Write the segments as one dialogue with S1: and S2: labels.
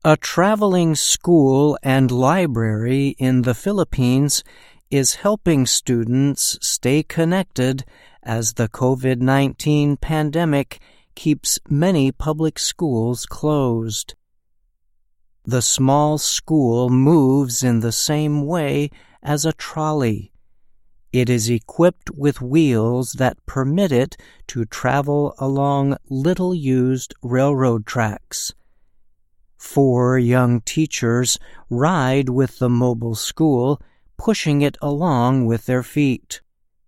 S1: A traveling school and library in the Philippines is helping students stay connected as the COVID-19 pandemic keeps many public schools closed. The small school moves in the same way as a trolley. It is equipped with wheels that permit it to travel along little-used railroad tracks. 4 young teachers ride with the mobile school, pushing it along with their feet.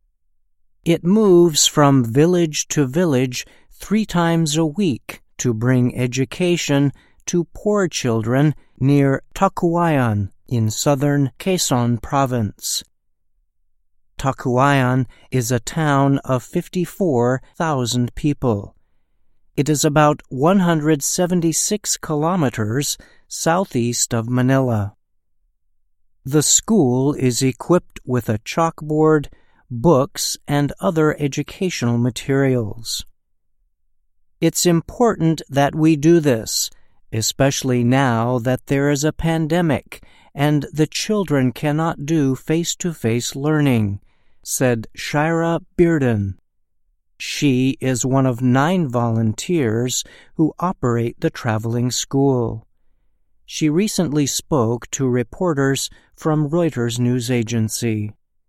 S1: It moves from village to village 3 times a week to bring education to poor children near Tacloban in southern Quezon Province. Tacloban is a town of 54,000 people. It is about 176 kilometers southeast of Manila. The school is equipped with a chalkboard, books, and other educational materials. It's important that we do this, especially now that there is a pandemic and the children cannot do face-to-face learning, said Shira Bearden. She is one of 9 volunteers who operate the traveling school. She recently spoke to reporters from Reuters news agency.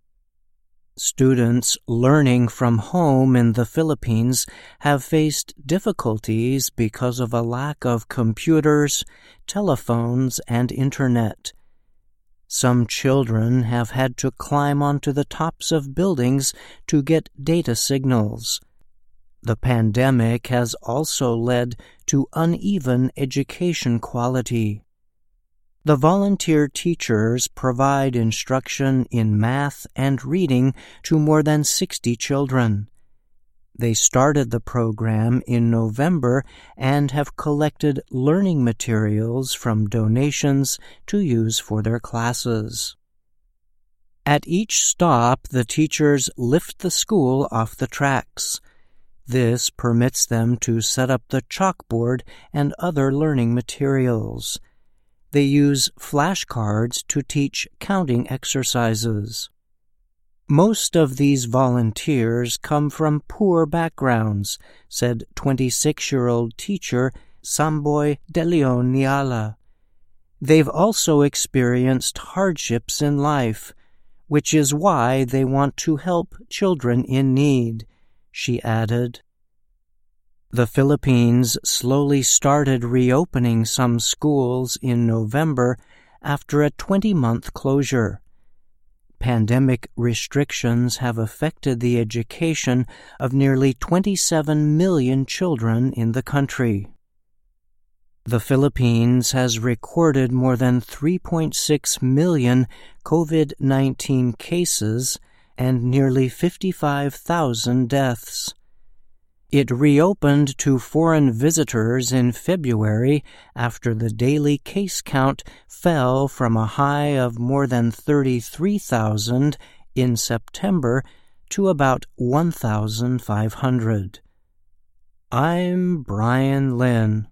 S1: Students learning from home in the Philippines have faced difficulties because of a lack of computers, telephones, and internet. Some children have had to climb onto the tops of buildings to get data signals. The pandemic has also led to uneven education quality. The volunteer teachers provide instruction in math and reading to more than 60 children. They started the program in November and have collected learning materials from donations to use for their classes. At each stop, the teachers lift the school off the tracks. This permits them to set up the chalkboard and other learning materials. They use flashcards to teach counting exercises. Most of these volunteers come from poor backgrounds, said 26-year-old teacher Samboy De Leon Niala. They've also experienced hardships in life, which is why they want to help children in need, she added. The Philippines slowly started reopening some schools in November after a 20-month closure. Pandemic restrictions have affected the education of nearly 27 million children in the country. The Philippines has recorded more than 3.6 million COVID-19 cases and nearly 55,000 deaths. It reopened to foreign visitors in February after the daily case count fell from a high of more than 33,000 in September to about 1,500. I'm Brian Lynn.